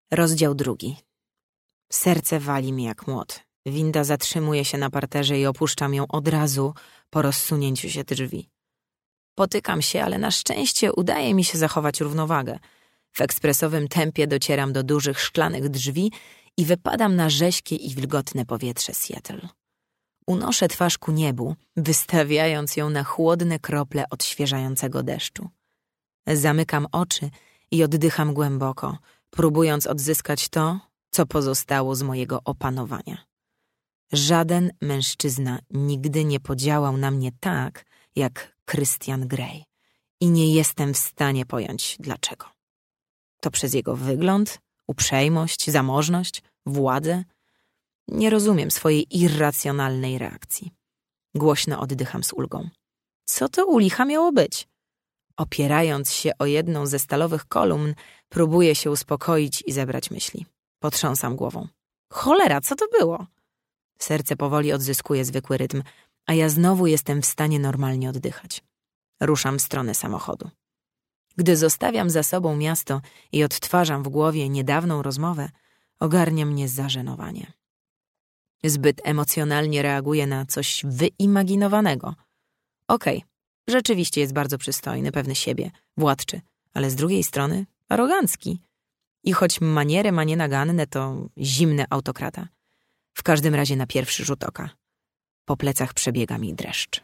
Rozdział 2. Serce wali mi jak młot. Winda zatrzymuje się na parterze i opuszczam ją od razu po rozsunięciu się drzwi. Potykam się, ale na szczęście udaje mi się zachować równowagę. W ekspresowym tempie docieram do dużych szklanych drzwi i wypadam na rześkie i wilgotne powietrze Seattle. Unoszę twarz ku niebu, wystawiając ją na chłodne krople odświeżającego deszczu. Zamykam oczy i oddycham głęboko, próbując odzyskać to, co pozostało z mojego opanowania. Żaden mężczyzna nigdy nie podziałał na mnie tak, jak Christian Grey i nie jestem w stanie pojąć dlaczego. To przez jego wygląd, uprzejmość, zamożność, władzę? Nie rozumiem swojej irracjonalnej reakcji. Głośno oddycham z ulgą. Co to u licha miało być? Opierając się o jedną ze stalowych kolumn, próbuję się uspokoić i zebrać myśli. Potrząsam głową. Cholera, co to było? Serce powoli odzyskuje zwykły rytm, a ja znowu jestem w stanie normalnie oddychać. Ruszam w stronę samochodu. Gdy zostawiam za sobą miasto i odtwarzam w głowie niedawną rozmowę, ogarnia mnie zażenowanie. Zbyt emocjonalnie reaguję na coś wyimaginowanego. Okej, rzeczywiście jest bardzo przystojny, pewny siebie, władczy, ale z drugiej strony arogancki. I choć maniery ma nienaganne, to zimny autokrata. W każdym razie na pierwszy rzut oka. Po plecach przebiega mi dreszcz.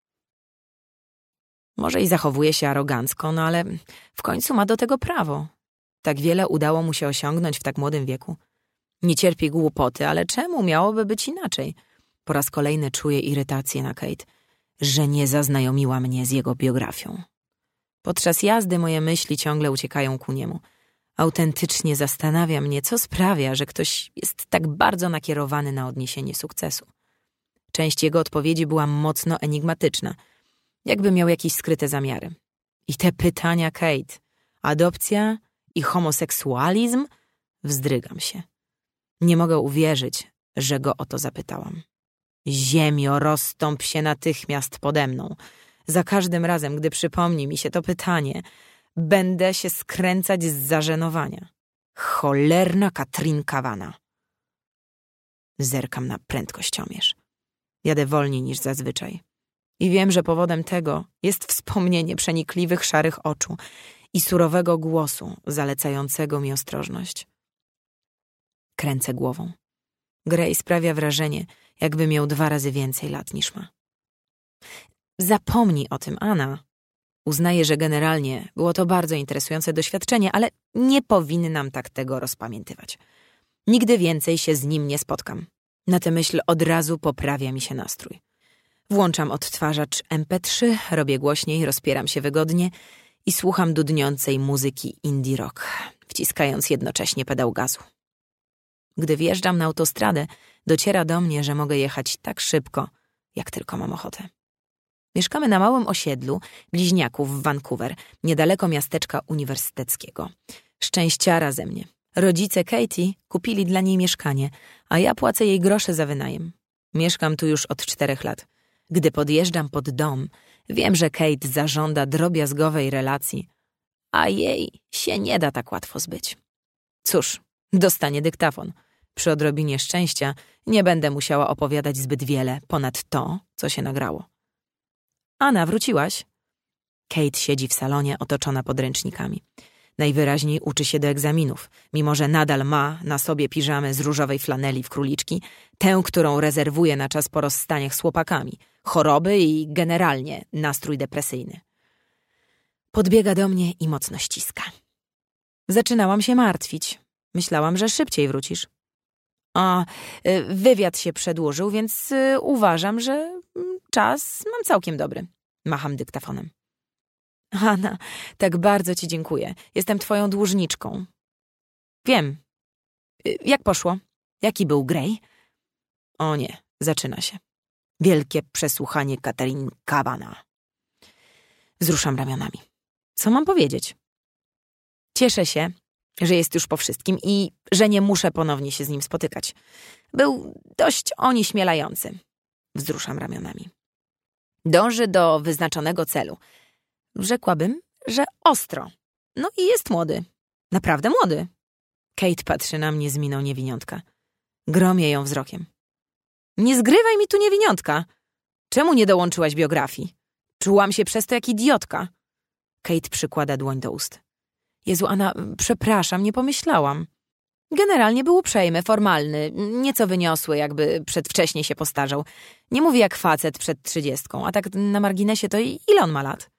Może i zachowuje się arogancko, no ale w końcu ma do tego prawo. Tak wiele udało mu się osiągnąć w tak młodym wieku. Nie cierpi głupoty, ale czemu miałoby być inaczej? Po raz kolejny czuję irytację na Kate, że nie zaznajomiła mnie z jego biografią. Podczas jazdy moje myśli ciągle uciekają ku niemu. Autentycznie zastanawia mnie, co sprawia, że ktoś jest tak bardzo nakierowany na odniesienie sukcesu. Część jego odpowiedzi była mocno enigmatyczna, jakby miał jakieś skryte zamiary. I te pytania Kate, adopcja i homoseksualizm, wzdrygam się. Nie mogę uwierzyć, że go o to zapytałam. Ziemio, rozstąp się natychmiast pode mną. Za każdym razem, gdy przypomni mi się to pytanie, będę się skręcać z zażenowania. Cholerna Katrin Kawana. Zerkam na prędkościomierz. Jadę wolniej niż zazwyczaj. I wiem, że powodem tego jest wspomnienie przenikliwych szarych oczu i surowego głosu zalecającego mi ostrożność. Kręcę głową. Grey sprawia wrażenie, jakby miał 2 razy więcej lat niż ma. Zapomnij o tym, Anna. Uznaję, że generalnie było to bardzo interesujące doświadczenie, ale nie powinnam tak tego rozpamiętywać. Nigdy więcej się z nim nie spotkam. Na tę myśl od razu poprawia mi się nastrój. Włączam odtwarzacz MP3, robię głośniej, rozpieram się wygodnie i słucham dudniącej muzyki indie rock, wciskając jednocześnie pedał gazu. Gdy wjeżdżam na autostradę, dociera do mnie, że mogę jechać tak szybko, jak tylko mam ochotę. Mieszkamy na małym osiedlu bliźniaków w Vancouver, niedaleko miasteczka uniwersyteckiego. Szczęściara ze mnie. Rodzice Katie kupili dla niej mieszkanie, a ja płacę jej grosze za wynajem. Mieszkam tu już od 4 lat. Gdy podjeżdżam pod dom, wiem, że Kate zażąda drobiazgowej relacji, a jej się nie da tak łatwo zbyć. Cóż, dostanie dyktafon. Przy odrobinie szczęścia nie będę musiała opowiadać zbyt wiele ponad to, co się nagrało. Anna, wróciłaś? Kate siedzi w salonie otoczona podręcznikami. Najwyraźniej uczy się do egzaminów, mimo że nadal ma na sobie piżamę z różowej flaneli w króliczki, tę, którą rezerwuje na czas po rozstaniach z chłopakami, choroby i generalnie nastrój depresyjny. Podbiega do mnie i mocno ściska. Zaczynałam się martwić. Myślałam, że szybciej wrócisz. Wywiad się przedłużył, więc uważam, że czas mam całkiem dobry. Macham dyktafonem. Anna, tak bardzo ci dziękuję. Jestem twoją dłużniczką. Wiem. Jak poszło? Jaki był Grey? O nie, zaczyna się. Wielkie przesłuchanie Katrin Kawana. Wzruszam ramionami. Co mam powiedzieć? Cieszę się, że jest już po wszystkim i że nie muszę ponownie się z nim spotykać. Był dość onieśmielający. Wzruszam ramionami. Dąży do wyznaczonego celu. Rzekłabym, że ostro. No i jest młody. Naprawdę młody. Kate patrzy na mnie z miną niewiniątka. Gromię ją wzrokiem. Nie zgrywaj mi tu niewiniątka. Czemu nie dołączyłaś biografii? Czułam się przez to jak idiotka. Kate przykłada dłoń do ust. Jezu, Anna, przepraszam, nie pomyślałam. Generalnie był uprzejmy, formalny, nieco wyniosły, jakby przedwcześnie się postarzał. Nie mówi jak facet przed 30, a tak na marginesie to ile on ma lat?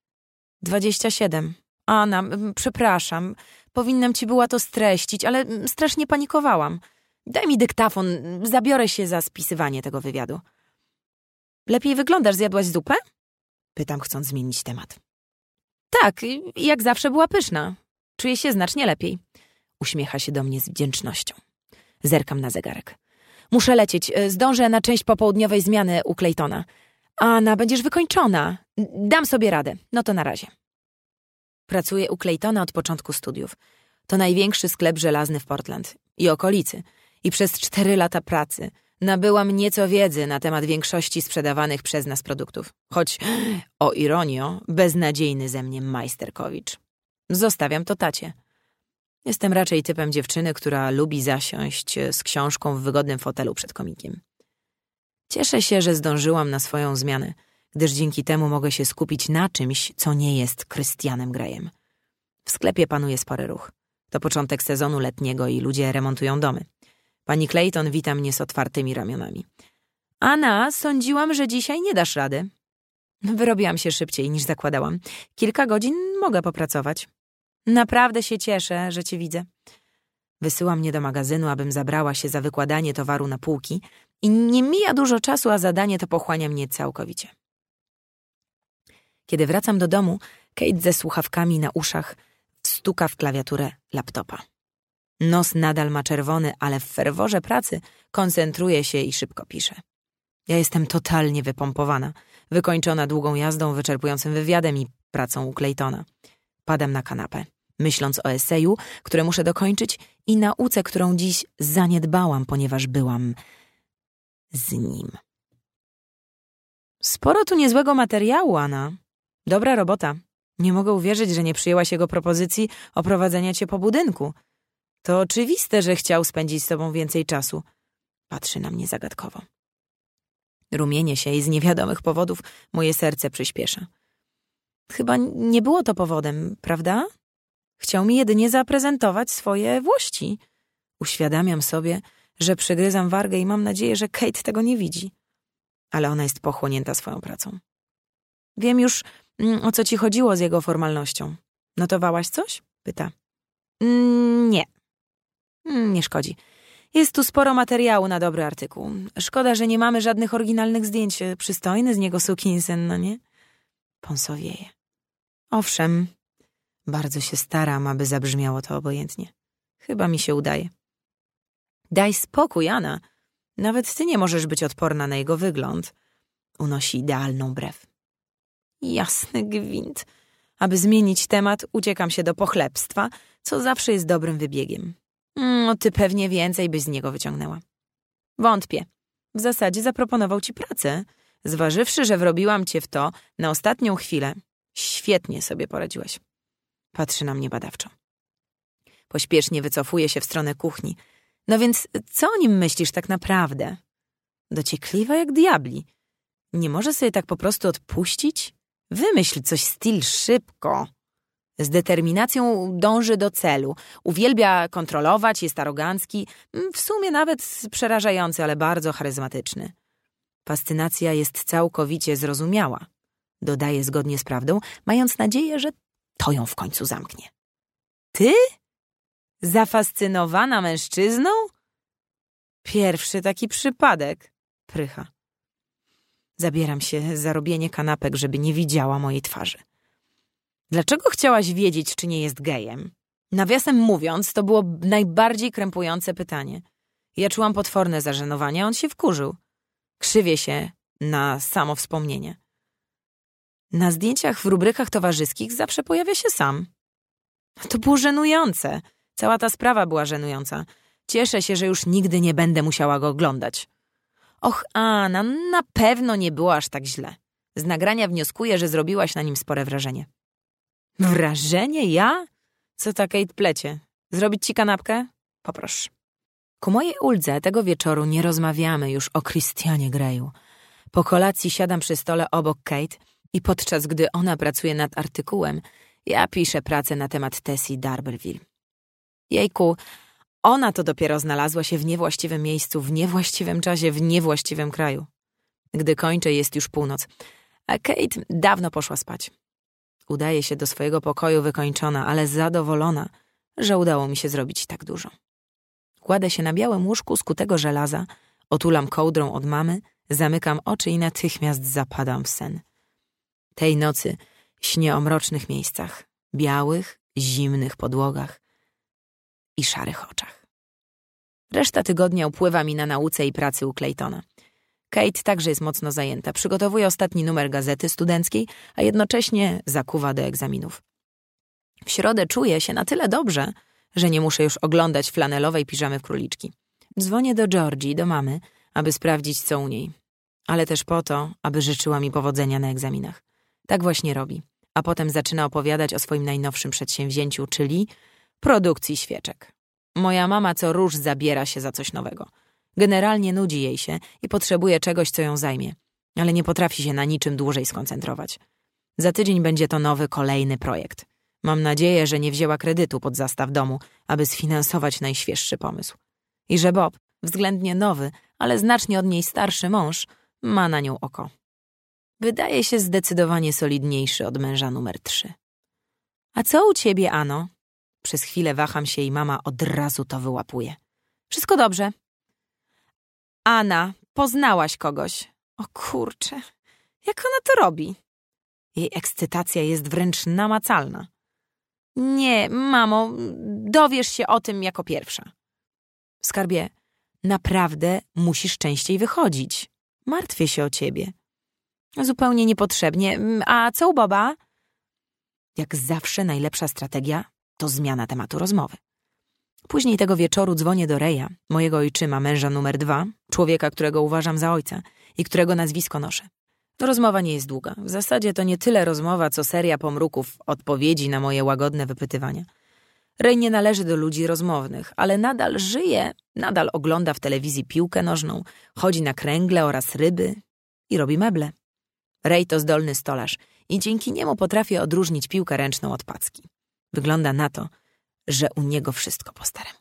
27. Anna, przepraszam, powinnam ci była to streścić, ale strasznie panikowałam. Daj mi dyktafon, zabiorę się za spisywanie tego wywiadu. Lepiej wyglądasz, zjadłaś zupę? Pytam, chcąc zmienić temat. Tak, jak zawsze była pyszna. Czuję się znacznie lepiej. Uśmiecha się do mnie z wdzięcznością. Zerkam na zegarek. Muszę lecieć, zdążę na część popołudniowej zmiany u Claytona. Anna, będziesz wykończona. Dam sobie radę. No to na razie. Pracuję u Claytona od początku studiów. To największy sklep żelazny w Portland i okolicy. I przez 4 lata pracy nabyłam nieco wiedzy na temat większości sprzedawanych przez nas produktów. Choć, o ironio, beznadziejny ze mnie majsterkowicz. Zostawiam to tacie. Jestem raczej typem dziewczyny, która lubi zasiąść z książką w wygodnym fotelu przed komikiem. Cieszę się, że zdążyłam na swoją zmianę, gdyż dzięki temu mogę się skupić na czymś, co nie jest Christianem Greyem. W sklepie panuje spory ruch. To początek sezonu letniego i ludzie remontują domy. Pani Clayton wita mnie z otwartymi ramionami. Anna, sądziłam, że dzisiaj nie dasz rady. Wyrobiłam się szybciej niż zakładałam. Kilka godzin mogę popracować. Naprawdę się cieszę, że cię widzę. Wysyła mnie do magazynu, abym zabrała się za wykładanie towaru na półki i nie mija dużo czasu, a zadanie to pochłania mnie całkowicie. Kiedy wracam do domu, Kate ze słuchawkami na uszach stuka w klawiaturę laptopa. Nos nadal ma czerwony, ale w ferworze pracy koncentruje się i szybko pisze. Ja jestem totalnie wypompowana, wykończona długą jazdą, wyczerpującym wywiadem i pracą u Claytona. Padam na kanapę, myśląc o eseju, które muszę dokończyć i nauce, którą dziś zaniedbałam, ponieważ byłam z nim. Sporo tu niezłego materiału, Anna. Dobra robota. Nie mogę uwierzyć, że nie przyjęłaś jego propozycji oprowadzenia cię po budynku. To oczywiste, że chciał spędzić z tobą więcej czasu. Patrzy na mnie zagadkowo. Rumienię się i z niewiadomych powodów moje serce przyspiesza. Chyba nie było to powodem, prawda? Chciał mi jedynie zaprezentować swoje włości. Uświadamiam sobie, że przygryzam wargę i mam nadzieję, że Kate tego nie widzi. Ale ona jest pochłonięta swoją pracą. Wiem już, o co ci chodziło z jego formalnością. Notowałaś coś? Pyta. Nie. Nie szkodzi. Jest tu sporo materiału na dobry artykuł. Szkoda, że nie mamy żadnych oryginalnych zdjęć. Przystojny z niego sukinsyn, no nie? Ponsowieje. Owszem, bardzo się staram, aby zabrzmiało to obojętnie. Chyba mi się udaje. Daj spokój, Anna. Nawet ty nie możesz być odporna na jego wygląd. Unosi idealną brew. Jasny gwint. Aby zmienić temat, uciekam się do pochlebstwa, co zawsze jest dobrym wybiegiem. Ty pewnie więcej byś z niego wyciągnęła. Wątpię. W zasadzie zaproponował ci pracę. Zważywszy, że wrobiłam cię w to na ostatnią chwilę. Świetnie sobie poradziłaś. Patrzy na mnie badawczo. Pośpiesznie wycofuje się w stronę kuchni. No więc co o nim myślisz tak naprawdę? Dociekliwa jak diabli. Nie może sobie tak po prostu odpuścić? Wymyśl coś styl szybko. Z determinacją dąży do celu. Uwielbia kontrolować, jest arogancki. W sumie nawet przerażający, ale bardzo charyzmatyczny. Fascynacja jest całkowicie zrozumiała. Dodaje zgodnie z prawdą, mając nadzieję, że to ją w końcu zamknie. Ty? Zafascynowana mężczyzną? Pierwszy taki przypadek. Prycha. Zabieram się za robienie kanapek, żeby nie widziała mojej twarzy. Dlaczego chciałaś wiedzieć, czy nie jest gejem? Nawiasem mówiąc, to było najbardziej krępujące pytanie. Ja czułam potworne zażenowanie, a on się wkurzył. Krzywię się na samo wspomnienie. Na zdjęciach w rubrykach towarzyskich zawsze pojawia się sam. To było żenujące. Cała ta sprawa była żenująca. Cieszę się, że już nigdy nie będę musiała go oglądać. Och, Anna, na pewno nie było aż tak źle. Z nagrania wnioskuję, że zrobiłaś na nim spore wrażenie. Wrażenie? Ja? Co ta Kate plecie? Zrobić ci kanapkę? Poproszę. Ku mojej uldze tego wieczoru nie rozmawiamy już o Christianie Greyu. Po kolacji siadam przy stole obok Kate i podczas gdy ona pracuje nad artykułem, ja piszę pracę na temat Tessie D'Urberville. Jejku, ona to dopiero znalazła się w niewłaściwym miejscu, w niewłaściwym czasie, w niewłaściwym kraju. Gdy kończę, jest już północ, a Kate dawno poszła spać. Udaje się do swojego pokoju wykończona, ale zadowolona, że udało mi się zrobić tak dużo. Kładę się na białym łóżku z kutego żelaza, otulam kołdrą od mamy, zamykam oczy i natychmiast zapadam w sen. Tej nocy śnię o mrocznych miejscach, białych, zimnych podłogach i szarych oczach. Reszta tygodnia upływa mi na nauce i pracy u Claytona. Kate także jest mocno zajęta. Przygotowuje ostatni numer gazety studenckiej, a jednocześnie zakuwa do egzaminów. W środę czuję się na tyle dobrze, że nie muszę już oglądać flanelowej piżamy w króliczki. Dzwonię do Georgii, do mamy, aby sprawdzić, co u niej. Ale też po to, aby życzyła mi powodzenia na egzaminach. Tak właśnie robi. A potem zaczyna opowiadać o swoim najnowszym przedsięwzięciu, czyli produkcji świeczek. Moja mama co róż zabiera się za coś nowego. Generalnie nudzi jej się i potrzebuje czegoś, co ją zajmie, ale nie potrafi się na niczym dłużej skoncentrować. Za tydzień będzie to nowy, kolejny projekt. Mam nadzieję, że nie wzięła kredytu pod zastaw domu, aby sfinansować najświeższy pomysł. I że Bob, względnie nowy, ale znacznie od niej starszy mąż, ma na nią oko. Wydaje się zdecydowanie solidniejszy od męża numer 3. A co u ciebie, Ano? Przez chwilę waham się i mama od razu to wyłapuje. Wszystko dobrze. Anna, poznałaś kogoś. O kurczę, jak ona to robi? Jej ekscytacja jest wręcz namacalna. Nie, mamo, dowiesz się o tym jako pierwsza. Skarbie, naprawdę musisz częściej wychodzić. Martwię się o ciebie. Zupełnie niepotrzebnie. A co u Boba? Jak zawsze najlepsza strategia to zmiana tematu rozmowy. Później tego wieczoru dzwonię do Reya, mojego ojczyma, męża numer 2, człowieka, którego uważam za ojca i którego nazwisko noszę. Rozmowa nie jest długa. W zasadzie to nie tyle rozmowa, co seria pomruków, odpowiedzi na moje łagodne wypytywania. Ray nie należy do ludzi rozmownych, ale nadal żyje, nadal ogląda w telewizji piłkę nożną, chodzi na kręgle oraz ryby i robi meble. Ray to zdolny stolarz i dzięki niemu potrafię odróżnić piłkę ręczną od packi. Wygląda na to, że u niego wszystko po staremu.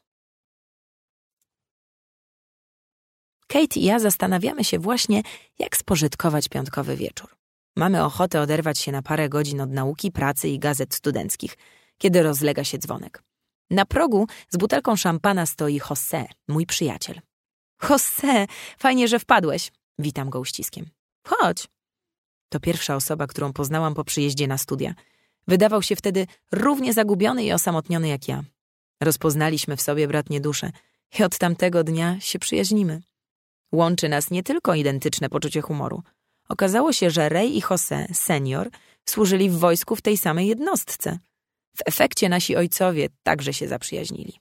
Kate i ja zastanawiamy się właśnie, jak spożytkować piątkowy wieczór. Mamy ochotę oderwać się na parę godzin od nauki, pracy i gazet studenckich, kiedy rozlega się dzwonek. Na progu z butelką szampana stoi José, mój przyjaciel. José, fajnie, że wpadłeś. Witam go uściskiem. Chodź. To pierwsza osoba, którą poznałam po przyjeździe na studia. Wydawał się wtedy równie zagubiony i osamotniony jak ja. Rozpoznaliśmy w sobie bratnie dusze i od tamtego dnia się przyjaźnimy. Łączy nas nie tylko identyczne poczucie humoru. Okazało się, że Ray i José, senior, służyli w wojsku w tej samej jednostce. W efekcie nasi ojcowie także się zaprzyjaźnili.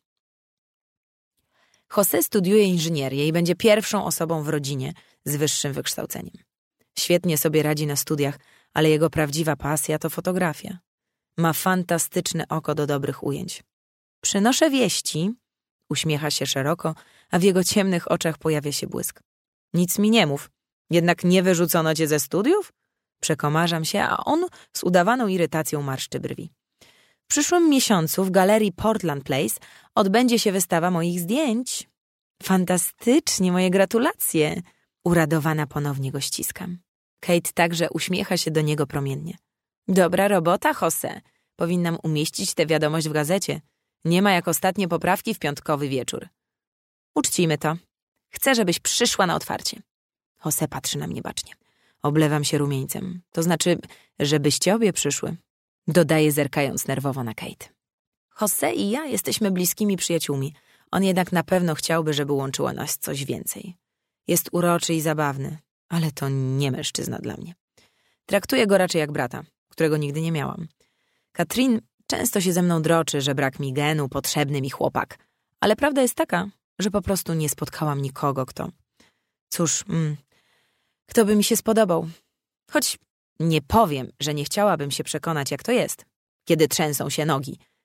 José studiuje inżynierię i będzie pierwszą osobą w rodzinie z wyższym wykształceniem. Świetnie sobie radzi na studiach, ale jego prawdziwa pasja to fotografia. Ma fantastyczne oko do dobrych ujęć. Przynoszę wieści, uśmiecha się szeroko, a w jego ciemnych oczach pojawia się błysk. Nic mi nie mów, jednak nie wyrzucono cię ze studiów? Przekomarzam się, a on z udawaną irytacją marszczy brwi. W przyszłym miesiącu w galerii Portland Place odbędzie się wystawa moich zdjęć. Fantastycznie, moje gratulacje. Uradowana ponownie go ściskam. Kate także uśmiecha się do niego promiennie. Dobra robota, José. Powinnam umieścić tę wiadomość w gazecie. Nie ma jak ostatnie poprawki w piątkowy wieczór. Uczcijmy to. Chcę, żebyś przyszła na otwarcie. José patrzy na mnie bacznie. Oblewam się rumieńcem. To znaczy, żebyście obie przyszły. Dodaje, zerkając nerwowo na Kate. José i ja jesteśmy bliskimi przyjaciółmi. On jednak na pewno chciałby, żeby łączyło nas coś więcej. Jest uroczy i zabawny, ale to nie mężczyzna dla mnie. Traktuję go raczej jak brata, którego nigdy nie miałam. Katrin często się ze mną droczy, że brak mi genu, potrzebny mi chłopak. Ale prawda jest taka, że po prostu nie spotkałam nikogo, kto... Cóż, kto by mi się spodobał. Choć nie powiem, że nie chciałabym się przekonać, jak to jest, kiedy trzęsą się nogi.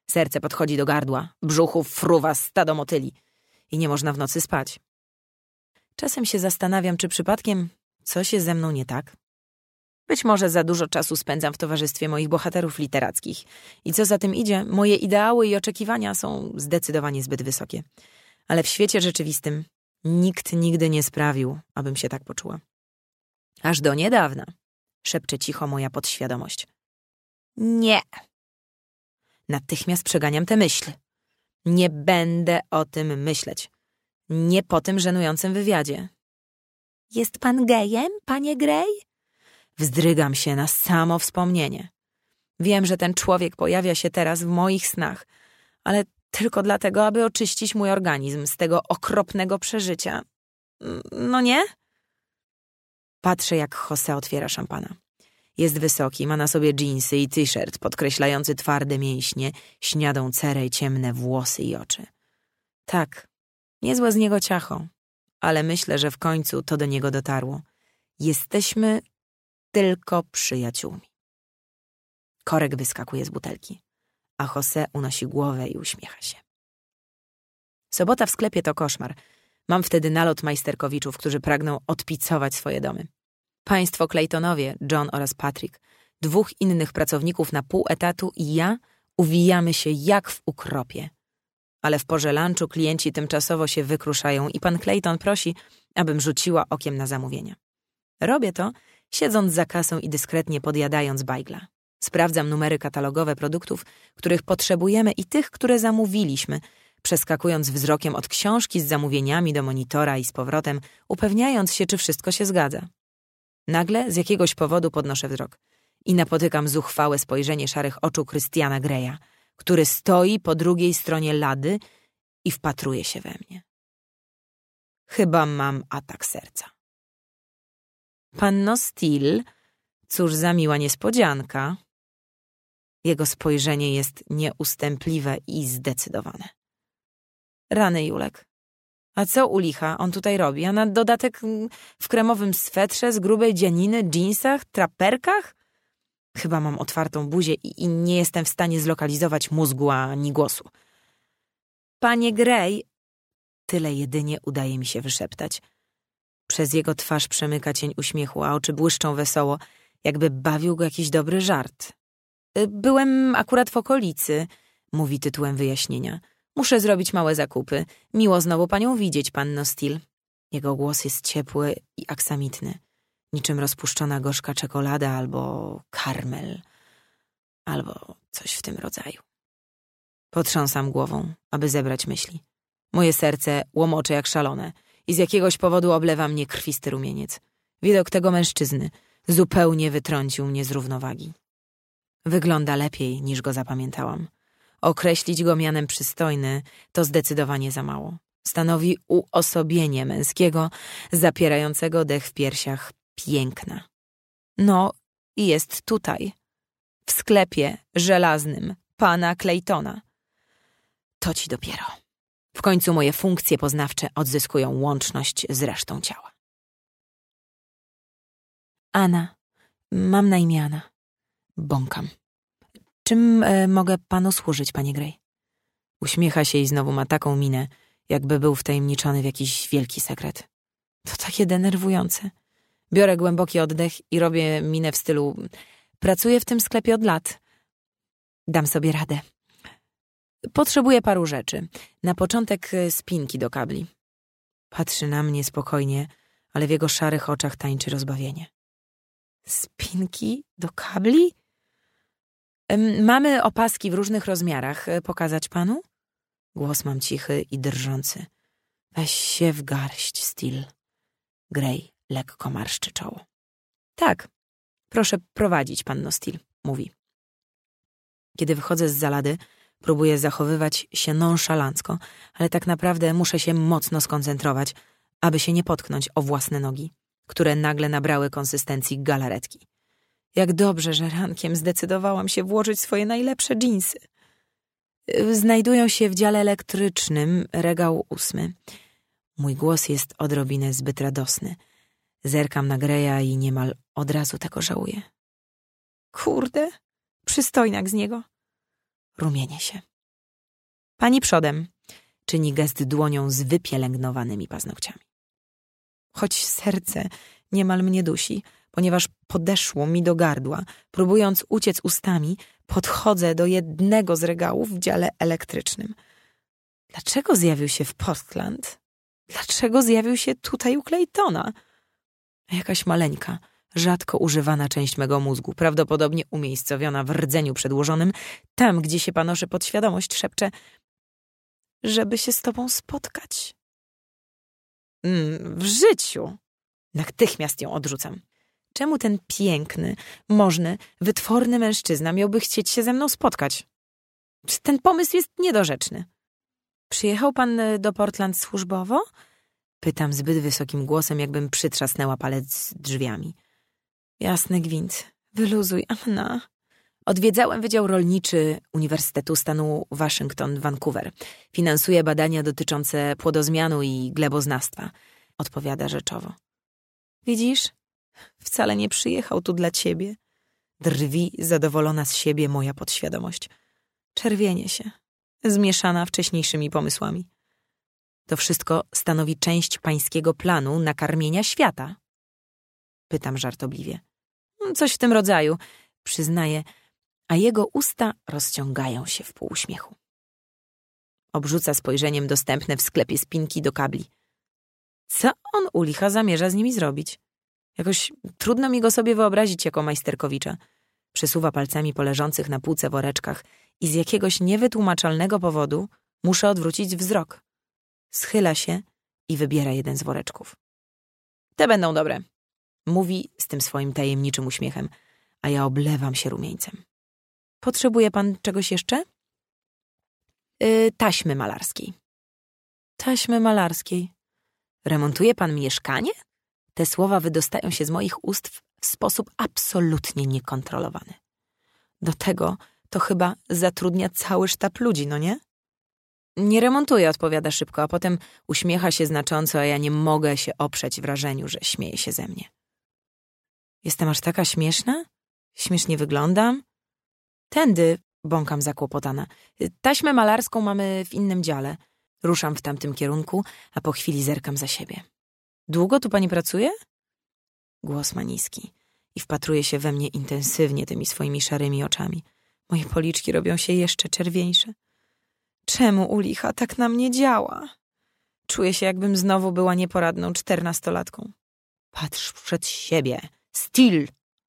Serce podchodzi do gardła, w brzuchu fruwa stado motyli i nie można w nocy spać. Czasem się zastanawiam, czy przypadkiem coś jest ze mną nie tak. Być może za dużo czasu spędzam w towarzystwie moich bohaterów literackich i co za tym idzie, moje ideały i oczekiwania są zdecydowanie zbyt wysokie. Ale w świecie rzeczywistym nikt nigdy nie sprawił, abym się tak poczuła. Aż do niedawna, szepcze cicho moja podświadomość. Nie. Natychmiast przeganiam tę myśl. Nie będę o tym myśleć. Nie po tym żenującym wywiadzie. Jest pan gejem, panie Grey? Wzdrygam się na samo wspomnienie. Wiem, że ten człowiek pojawia się teraz w moich snach, ale tylko dlatego, aby oczyścić mój organizm z tego okropnego przeżycia. No nie? Patrzę, jak Jose otwiera szampana. Jest wysoki, ma na sobie dżinsy i t-shirt podkreślający twarde mięśnie, śniadą cerę i ciemne włosy i oczy. Tak, niezłe z niego ciacho, ale myślę, że w końcu to do niego dotarło. Jesteśmy tylko przyjaciółmi. Korek wyskakuje z butelki, a Jose unosi głowę i uśmiecha się. Sobota w sklepie to koszmar. Mam wtedy nalot majsterkowiczów, którzy pragną odpicować swoje domy. Państwo Claytonowie, John oraz Patrick, 2 innych pracowników na pół etatu i ja uwijamy się jak w ukropie. Ale w porze lunchu klienci tymczasowo się wykruszają i pan Clayton prosi, abym rzuciła okiem na zamówienia. Robię to, siedząc za kasą i dyskretnie podjadając bajgla. Sprawdzam numery katalogowe produktów, których potrzebujemy i tych, które zamówiliśmy, przeskakując wzrokiem od książki z zamówieniami do monitora i z powrotem, upewniając się, czy wszystko się zgadza. Nagle z jakiegoś powodu podnoszę wzrok i napotykam zuchwałe spojrzenie szarych oczu Christiana Greya, który stoi po drugiej stronie lady i wpatruje się we mnie. Chyba mam atak serca. Panno Steele, cóż za miła niespodzianka. Jego spojrzenie jest nieustępliwe i zdecydowane. Rany, Julek. A co u licha on tutaj robi? A na dodatek w kremowym swetrze z grubej dzianiny, dżinsach, traperkach? Chyba mam otwartą buzię i nie jestem w stanie zlokalizować mózgu ani głosu. Panie Grey, tyle jedynie udaje mi się wyszeptać. Przez jego twarz przemyka cień uśmiechu, a oczy błyszczą wesoło, jakby bawił go jakiś dobry żart. Byłem akurat w okolicy, mówi tytułem wyjaśnienia. Muszę zrobić małe zakupy. Miło znowu panią widzieć, panno Steele. Jego głos jest ciepły i aksamitny, niczym rozpuszczona gorzka czekolada albo karmel, albo coś w tym rodzaju. Potrząsam głową, aby zebrać myśli. Moje serce łomocze jak szalone i z jakiegoś powodu oblewa mnie krwisty rumieniec. Widok tego mężczyzny zupełnie wytrącił mnie z równowagi. Wygląda lepiej, niż go zapamiętałam. Określić go mianem przystojny to zdecydowanie za mało. Stanowi uosobienie męskiego, zapierającego dech w piersiach piękna. No i jest tutaj, w sklepie żelaznym pana Claytona. To ci dopiero. W końcu moje funkcje poznawcze odzyskują łączność z resztą ciała. Anna. Mam na imię Anna. Bąkam. Czym mogę panu służyć, panie Grey? Uśmiecha się i znowu ma taką minę, jakby był wtajemniczony w jakiś wielki sekret. To takie denerwujące. Biorę głęboki oddech i robię minę w stylu: pracuję w tym sklepie od lat. Dam sobie radę. Potrzebuję paru rzeczy. Na początek spinki do kabli. Patrzy na mnie spokojnie, ale w jego szarych oczach tańczy rozbawienie. Spinki do kabli? Mamy opaski w różnych rozmiarach. Pokazać panu? Głos mam cichy i drżący. Weź się w garść, Steele. Grey lekko marszczy czoło. Tak, proszę prowadzić, panno Steele, mówi. Kiedy wychodzę z zalady, próbuję zachowywać się nonszalancko, ale tak naprawdę muszę się mocno skoncentrować, aby się nie potknąć o własne nogi, które nagle nabrały konsystencji galaretki. Jak dobrze, że rankiem zdecydowałam się włożyć swoje najlepsze dżinsy. Znajdują się w dziale elektrycznym, regał 8. Mój głos jest odrobinę zbyt radosny. Zerkam na Greya i niemal od razu tego żałuję. Kurde, przystojniak z niego. Rumienię się. Pani przodem. Czyni gest dłonią z wypielęgnowanymi paznokciami. Choć serce niemal mnie dusi, ponieważ podeszło mi do gardła. Próbując uciec ustami, podchodzę do jednego z regałów w dziale elektrycznym. Dlaczego zjawił się w Portland? Dlaczego zjawił się tutaj u Claytona? Jakaś maleńka, rzadko używana część mego mózgu, prawdopodobnie umiejscowiona w rdzeniu przedłożonym, tam, gdzie się panoszy podświadomość, szepcze, żeby się z tobą spotkać. W życiu. Natychmiast ją odrzucam. Czemu ten piękny, możny, wytworny mężczyzna miałby chcieć się ze mną spotkać? Ten pomysł jest niedorzeczny. Przyjechał pan do Portland służbowo? Pytam zbyt wysokim głosem, jakbym przytrzasnęła palec drzwiami. Jasny gwint. Wyluzuj, Anna. Odwiedzałem Wydział Rolniczy Uniwersytetu Stanu Waszyngton-Vancouver. Finansuję badania dotyczące płodozmianu i gleboznawstwa. Odpowiada rzeczowo. Widzisz? Wcale nie przyjechał tu dla ciebie. Drwi zadowolona z siebie moja podświadomość. Czerwienie się, zmieszana wcześniejszymi pomysłami. To wszystko stanowi część pańskiego planu nakarmienia świata? Pytam żartobliwie. Coś w tym rodzaju, przyznaje, a jego usta rozciągają się w półuśmiechu. Obrzuca spojrzeniem dostępne w sklepie spinki do kabli. Co on u licha zamierza z nimi zrobić? Jakoś trudno mi go sobie wyobrazić jako majsterkowicza. Przesuwa palcami po leżących na półce woreczkach i z jakiegoś niewytłumaczalnego powodu muszę odwrócić wzrok. Schyla się i wybiera jeden z woreczków. Te będą dobre, mówi z tym swoim tajemniczym uśmiechem, a ja oblewam się rumieńcem. Potrzebuje pan czegoś jeszcze? Taśmy malarskiej. Taśmy malarskiej. Remontuje pan mieszkanie? Te słowa wydostają się z moich ust w sposób absolutnie niekontrolowany. Do tego to chyba zatrudnia cały sztab ludzi, no nie? Nie remontuję, odpowiada szybko, a potem uśmiecha się znacząco, a ja nie mogę się oprzeć wrażeniu, że śmieje się ze mnie. Jestem aż taka śmieszna? Śmiesznie wyglądam? Tędy, bąkam zakłopotana. Taśmę malarską mamy w innym dziale. Ruszam w tamtym kierunku, a po chwili zerkam za siebie. Długo tu pani pracuje? Głos ma niski i wpatruje się we mnie intensywnie tymi swoimi szarymi oczami. Moje policzki robią się jeszcze czerwieńsze. Czemu u licha tak na mnie działa? Czuję się, jakbym znowu była nieporadną 14-latką. Patrz przed siebie. Still!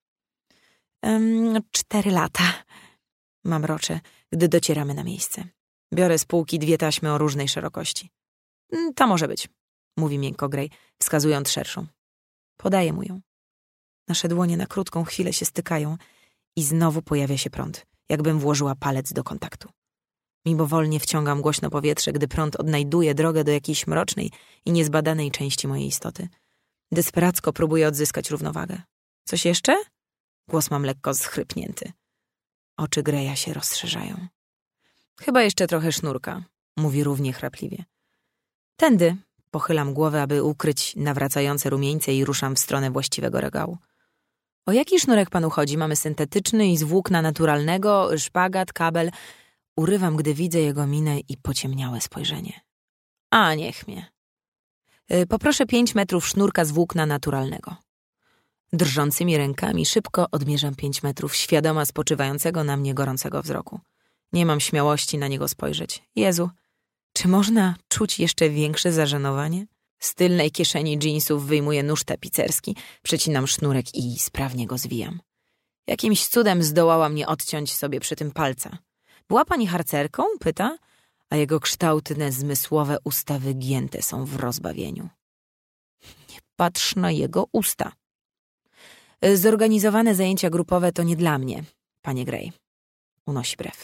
4 lata. Mamroczę, gdy docieramy na miejsce. Biorę z półki 2 taśmy o różnej szerokości. Ta może być, mówi miękko Gray, wskazując szerszą. Podaję mu ją. Nasze dłonie na krótką chwilę się stykają i znowu pojawia się prąd, jakbym włożyła palec do kontaktu. Mimowolnie wciągam głośno powietrze, gdy prąd odnajduje drogę do jakiejś mrocznej i niezbadanej części mojej istoty. Desperacko próbuję odzyskać równowagę. Coś jeszcze? Głos mam lekko schrypnięty. Oczy Greya się rozszerzają. Chyba jeszcze trochę sznurka, mówi równie chrapliwie. Tędy pochylam głowę, aby ukryć nawracające rumieńce i ruszam w stronę właściwego regału. O jaki sznurek panu chodzi? Mamy syntetyczny i z włókna naturalnego, szpagat, kabel. Urywam, gdy widzę jego minę i pociemniałe spojrzenie. A niech mnie. Poproszę 5 metrów sznurka z włókna naturalnego. Drżącymi rękami szybko odmierzam 5 metrów, świadoma spoczywającego na mnie gorącego wzroku. Nie mam śmiałości na niego spojrzeć. Jezu, czy można czuć jeszcze większe zażenowanie? Z tylnej kieszeni dżinsów wyjmuję nóż tapicerski, przecinam sznurek i sprawnie go zwijam. Jakimś cudem zdołała mnie odciąć sobie przy tym palca. Była pani harcerką? Pyta, a jego kształtne, zmysłowe usta wygięte są w rozbawieniu. Nie patrz na jego usta. Zorganizowane zajęcia grupowe to nie dla mnie, panie Gray. Unosi brew.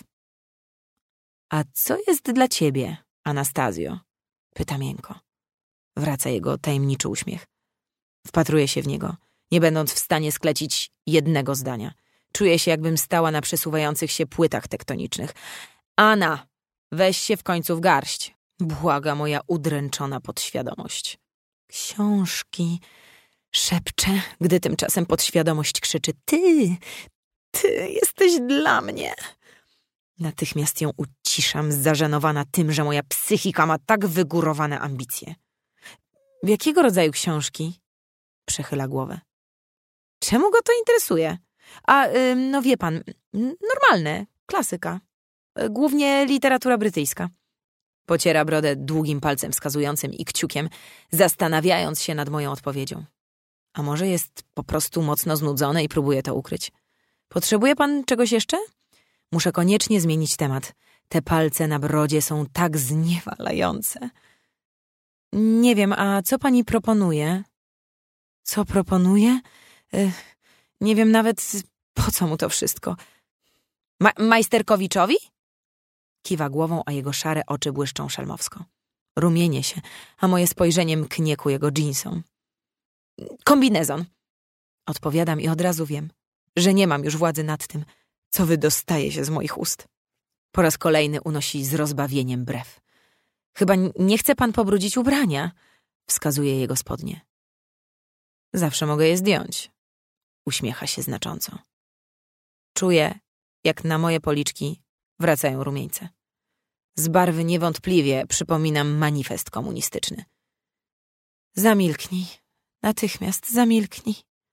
A co jest dla ciebie, Anastazjo? Pyta miękko. Wraca jego tajemniczy uśmiech. Wpatruję się w niego, nie będąc w stanie sklecić jednego zdania. Czuję się, jakbym stała na przesuwających się płytach tektonicznych. Anna, weź się w końcu w garść, błaga moja udręczona podświadomość. Książki, szepczę, gdy tymczasem podświadomość krzyczy. Ty jesteś dla mnie. Natychmiast ją uciszam, zażenowana tym, że moja psychika ma tak wygórowane ambicje. Jakiego rodzaju książki? Przechyla głowę. Czemu go to interesuje? No wie pan, normalne, klasyka. Głównie literatura brytyjska. Pociera brodę długim palcem wskazującym i kciukiem, zastanawiając się nad moją odpowiedzią. A może jest po prostu mocno znudzony i próbuje to ukryć? Potrzebuje pan czegoś jeszcze? Muszę koniecznie zmienić temat. Te palce na brodzie są tak zniewalające. Nie wiem, a co pani proponuje? Co proponuje? Nie wiem nawet, po co mu to wszystko. Majsterkowiczowi? Kiwa głową, a jego szare oczy błyszczą szelmowsko. Rumienię się, a moje spojrzenie mknie ku jego dżinsom. Kombinezon. Odpowiadam i od razu wiem, że nie mam już władzy nad tym, co wydostaje się z moich ust. Po raz kolejny unosi z rozbawieniem brew. Chyba nie chce pan pobrudzić ubrania, wskazuje jego spodnie. Zawsze mogę je zdjąć. Uśmiecha się znacząco. Czuję, jak na moje policzki wracają rumieńce. Z barwy niewątpliwie przypominam manifest komunistyczny. Zamilknij. Natychmiast zamilknij.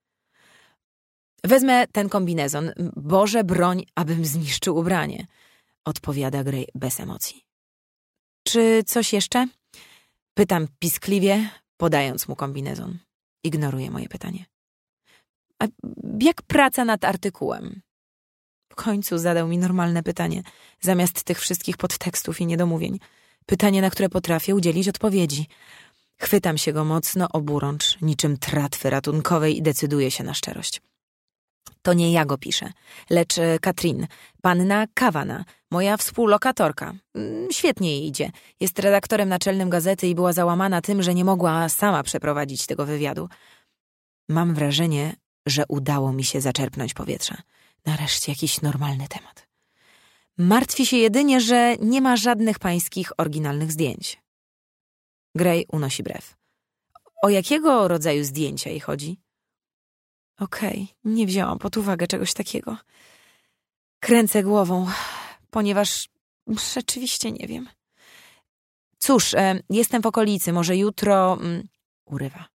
Wezmę ten kombinezon. Boże, broń, abym zniszczył ubranie. Odpowiada Grey bez emocji. Czy coś jeszcze? Pytam piskliwie, podając mu kombinezon. Ignoruje moje pytanie. A jak praca nad artykułem? W końcu zadał mi normalne pytanie, zamiast tych wszystkich podtekstów i niedomówień. Pytanie, na które potrafię udzielić odpowiedzi. Chwytam się go mocno oburącz, niczym tratwy ratunkowej i decyduję się na szczerość. To nie ja go piszę, lecz Katrin, panna Kawana, moja współlokatorka. Świetnie jej idzie. Jest redaktorem naczelnym gazety i była załamana tym, że nie mogła sama przeprowadzić tego wywiadu. Mam wrażenie, że udało mi się zaczerpnąć powietrza. Nareszcie jakiś normalny temat. Martwi się jedynie, że nie ma żadnych pańskich oryginalnych zdjęć. Grey unosi brew. O jakiego rodzaju zdjęcia jej chodzi? Okej, nie wzięłam pod uwagę czegoś takiego. Kręcę głową, ponieważ rzeczywiście nie wiem. Cóż, jestem w okolicy, może jutro... Urywa.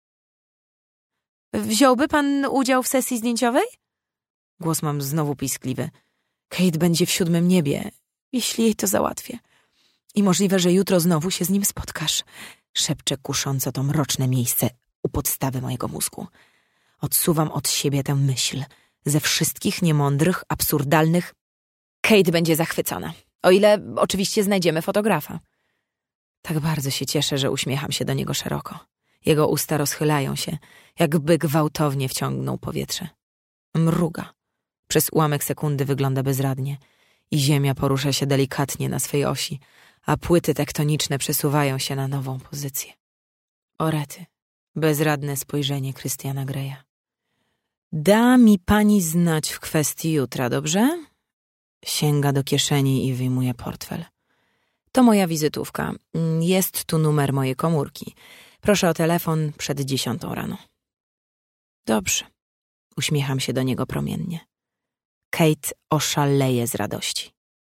Wziąłby pan udział w sesji zdjęciowej? Głos mam znowu piskliwy. Kate będzie w 7. niebie, jeśli jej to załatwię. I możliwe, że jutro znowu się z nim spotkasz. Szepczę kusząco to mroczne miejsce u podstawy mojego mózgu. Odsuwam od siebie tę myśl. Ze wszystkich niemądrych, absurdalnych... Kate będzie zachwycona. O ile oczywiście znajdziemy fotografa. Tak bardzo się cieszę, że uśmiecham się do niego szeroko. Jego usta rozchylają się, jakby gwałtownie wciągnął powietrze. Mruga. Przez ułamek sekundy wygląda bezradnie i ziemia porusza się delikatnie na swej osi, a płyty tektoniczne przesuwają się na nową pozycję. O rety. Bezradne spojrzenie Christiana Greya. Da mi pani znać w kwestii jutra, dobrze? Sięga do kieszeni i wyjmuje portfel. To moja wizytówka. Jest tu numer mojej komórki. Proszę o telefon przed 10 rano. Dobrze. Uśmiecham się do niego promiennie. Kate oszaleje z radości.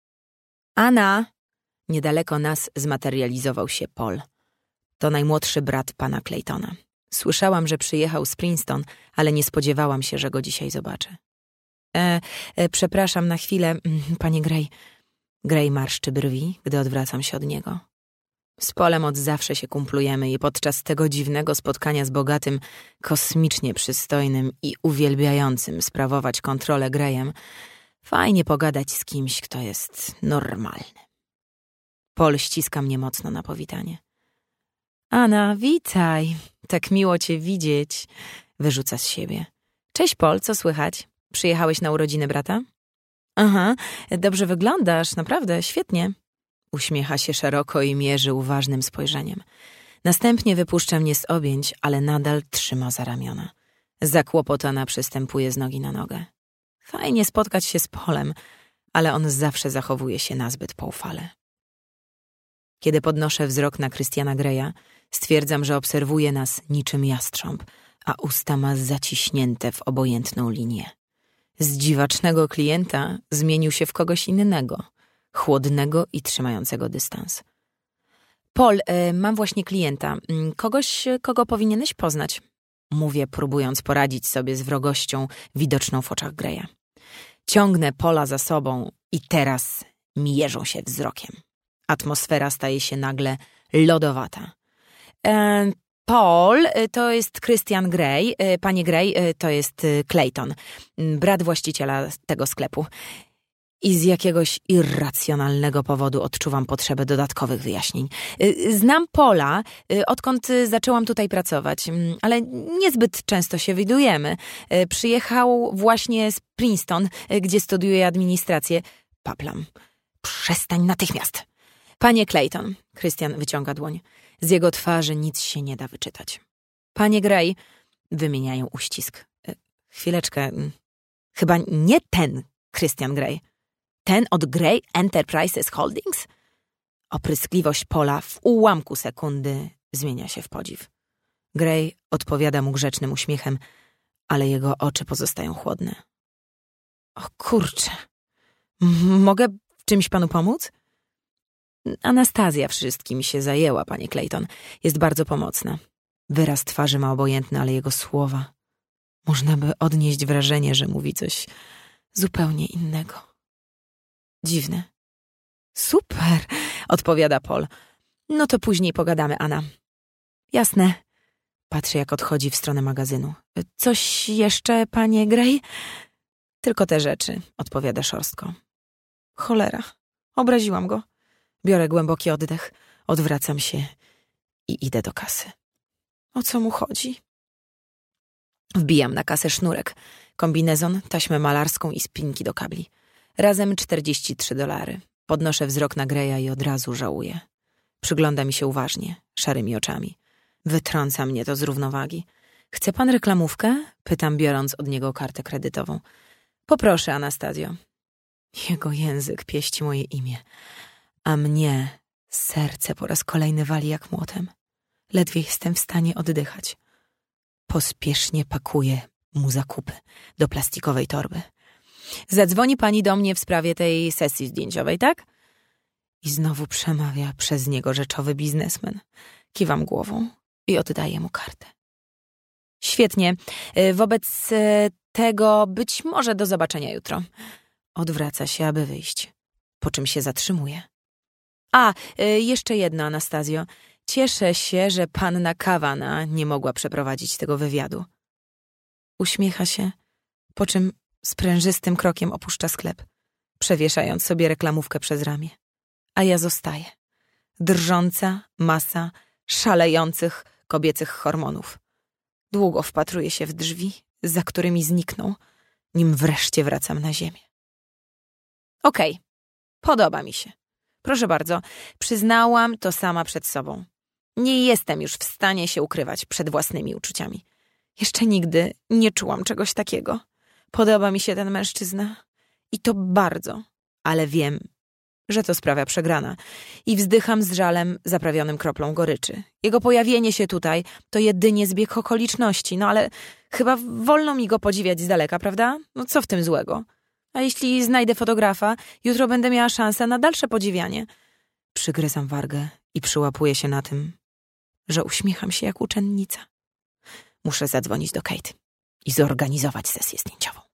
Anna! Niedaleko nas zmaterializował się Paul. To najmłodszy brat pana Claytona. Słyszałam, że przyjechał z Princeton, ale nie spodziewałam się, że go dzisiaj zobaczę. Przepraszam na chwilę, panie Grey. Grey marszczy brwi, gdy odwracam się od niego. Z Polem od zawsze się kumplujemy i podczas tego dziwnego spotkania z bogatym, kosmicznie przystojnym i uwielbiającym sprawować kontrolę Greyem, fajnie pogadać z kimś, kto jest normalny. Paul ściska mnie mocno na powitanie. Anna, witaj. Tak miło cię widzieć. Wyrzuca z siebie. Cześć Paul, co słychać? Przyjechałeś na urodziny brata? Aha, dobrze wyglądasz, naprawdę, świetnie. Uśmiecha się szeroko i mierzy uważnym spojrzeniem. Następnie wypuszcza mnie z objęć, ale nadal trzyma za ramiona. Zakłopotana przystępuje z nogi na nogę. Fajnie spotkać się z Polem, ale on zawsze zachowuje się nazbyt poufale. Kiedy podnoszę wzrok na Christiana Greya, stwierdzam, że obserwuje nas niczym jastrząb, a usta ma zaciśnięte w obojętną linię. Z dziwacznego klienta zmienił się w kogoś innego, chłodnego i trzymającego dystans. Paul, mam właśnie klienta. Kogoś, kogo powinieneś poznać. Mówię, próbując poradzić sobie z wrogością widoczną w oczach Greya. Ciągnę Paula za sobą i teraz mierzą się wzrokiem. Atmosfera staje się nagle lodowata. Paul, to jest Christian Grey. Panie Grey, to jest Clayton, brat właściciela tego sklepu. I z jakiegoś irracjonalnego powodu odczuwam potrzebę dodatkowych wyjaśnień. Znam Paula, odkąd zaczęłam tutaj pracować, ale niezbyt często się widujemy. Przyjechał właśnie z Princeton, gdzie studiuje administrację. Paplam. Przestań natychmiast. Panie Clayton, Christian wyciąga dłoń. Z jego twarzy nic się nie da wyczytać. Panie Grey, wymieniają uścisk. Chwileczkę. Chyba nie ten Christian Grey. Ten od Grey Enterprises Holdings? Opryskliwość Paula w ułamku sekundy zmienia się w podziw. Grey odpowiada mu grzecznym uśmiechem, ale jego oczy pozostają chłodne. O kurczę. Mogę w czymś panu pomóc? Anastazja wszystkim się zajęła, panie Clayton. Jest bardzo pomocna. Wyraz twarzy ma obojętny, ale jego słowa. Można by odnieść wrażenie, że mówi coś zupełnie innego. Dziwne. Super, odpowiada Paul. No to później pogadamy, Anna. Jasne. Patrzę, jak odchodzi w stronę magazynu. Coś jeszcze, panie Grey? Tylko te rzeczy, odpowiada szorstko. Cholera, obraziłam go. Biorę głęboki oddech, odwracam się i idę do kasy. O co mu chodzi? Wbijam na kasę sznurek, kombinezon, taśmę malarską i spinki do kabli. Razem $43. Podnoszę wzrok na Greya i od razu żałuję. Przygląda mi się uważnie, szarymi oczami. Wytrąca mnie to z równowagi. Chce pan reklamówkę? Pytam, biorąc od niego kartę kredytową. Poproszę, Anastazjo. Jego język pieści moje imię, a mnie serce po raz kolejny wali jak młotem. Ledwie jestem w stanie oddychać. Pospiesznie pakuję mu zakupy do plastikowej torby. Zadzwoni pani do mnie w sprawie tej sesji zdjęciowej, tak? I znowu przemawia przez niego rzeczowy biznesmen. Kiwam głową i oddaję mu kartę. Świetnie. Wobec tego być może do zobaczenia jutro. Odwraca się, aby wyjść, po czym się zatrzymuje. Jeszcze jedno, Anastazjo. Cieszę się, że panna Kawana nie mogła przeprowadzić tego wywiadu. Uśmiecha się, po czym sprężystym krokiem opuszcza sklep, przewieszając sobie reklamówkę przez ramię. A ja zostaję. Drżąca masa szalejących kobiecych hormonów. Długo wpatruję się w drzwi, za którymi znikną, nim wreszcie wracam na ziemię. Okej, podoba mi się. Proszę bardzo, przyznałam to sama przed sobą. Nie jestem już w stanie się ukrywać przed własnymi uczuciami. Jeszcze nigdy nie czułam czegoś takiego. Podoba mi się ten mężczyzna. I to bardzo, ale wiem, że to sprawia przegrana. I wzdycham z żalem zaprawionym kroplą goryczy. Jego pojawienie się tutaj to jedynie zbieg okoliczności, no ale chyba wolno mi go podziwiać z daleka, prawda? No co w tym złego? A jeśli znajdę fotografa, jutro będę miała szansę na dalsze podziwianie. Przygryzam wargę i przyłapuję się na tym, że uśmiecham się jak uczennica. Muszę zadzwonić do Kate i zorganizować sesję zdjęciową.